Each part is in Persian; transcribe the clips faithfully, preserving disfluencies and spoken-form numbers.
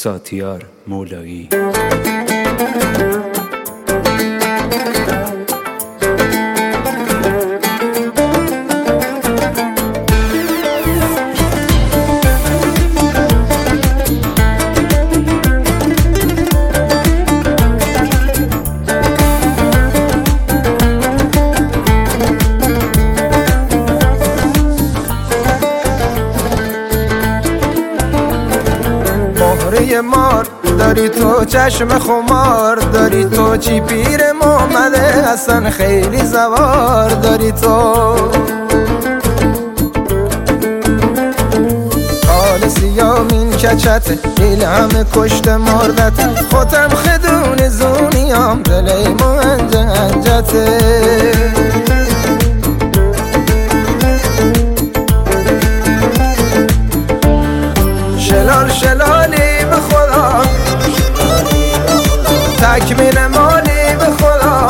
ساتیار مولایی. مهره مار داری تو، چشم خمار داری تو، چی پیر محمده اصلا خیلی زوار داری تو. حال سیامین کچت دیل همه کشت مردت، خودم خدون زونیام دلی منجه انجته. شلال شلالی به خدا، تکمیل مالی به خدا،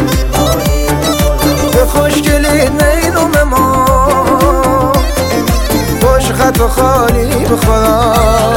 به خوشگلی نیدوم ما، خوش خط و خالی به خدا.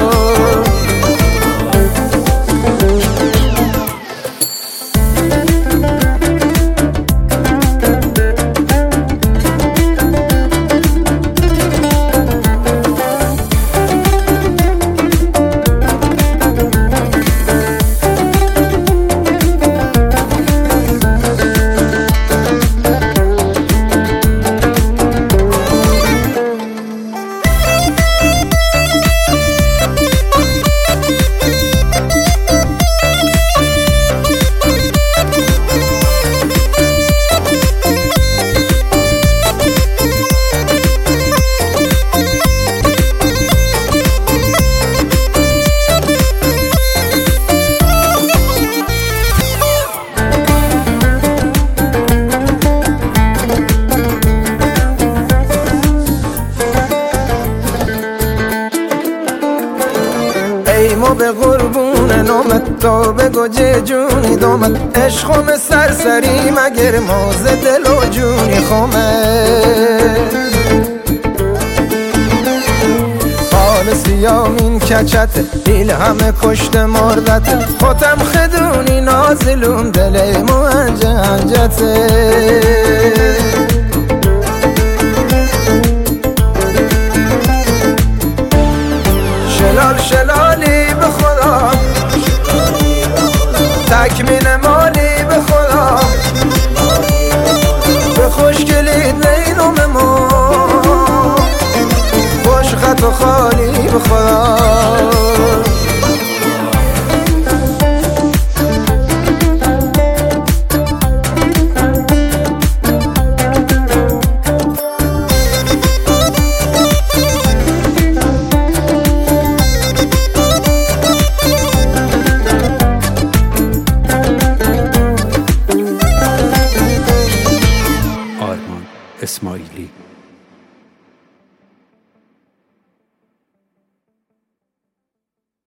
ای ما به قربون نامت، تا بگو جه جونی دامت، عشقم سرسری مگر موز دل و جونی خومه. حال سیامین کچت دیل همه کشت مردت، خودم خدونی نازلون دل منجه انجته. شلال شلالی به خدا، تکمیل مالی به خدا، به خوشگلی نیدوم ما، خوش خط و خالی به خدا. اسماعیلی.